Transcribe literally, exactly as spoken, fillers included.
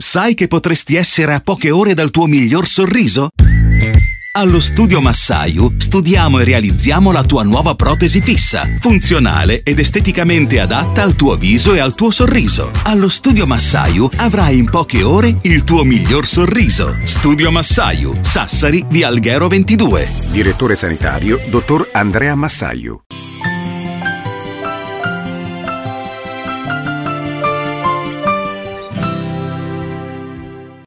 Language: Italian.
Sai che potresti essere a poche ore dal tuo miglior sorriso? Allo Studio Massaio studiamo e realizziamo la tua nuova protesi fissa, funzionale ed esteticamente adatta al tuo viso e al tuo sorriso. Allo Studio Massaio avrai in poche ore il tuo miglior sorriso. Studio Massaio, Sassari, via Alghero ventidue. Direttore sanitario, dottor Andrea Massaio.